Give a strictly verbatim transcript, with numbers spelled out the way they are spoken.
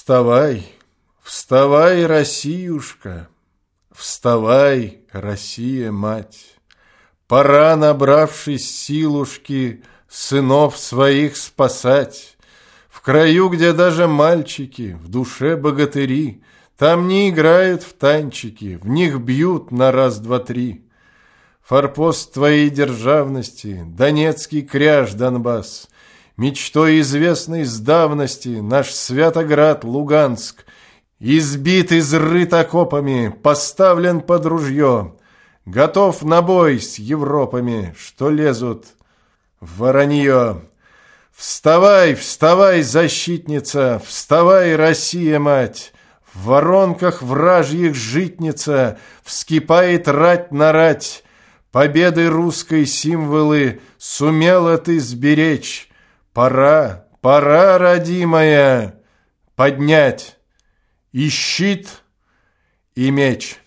Вставай, вставай, Россиюшка, вставай, Россия-мать! Пора, набравшись силушки, сынов своих спасать. В краю, где даже мальчики, в душе богатыри, там не играют в танчики, в них бьют на раз-два-три. Форпост твоей державности, Донецкий кряж Донбасс, мечтой известной с давности наш Святоград Луганск, избит, изрыт окопами, поставлен под ружье, готов на бой с Европами, что лезут в воронье. Вставай, вставай, защитница, вставай, Россия-мать! В воронках вражьих житница вскипает рать на рать. Победы русской символы сумела ты сберечь. Пора, пора, родимая, поднять и щит, и меч.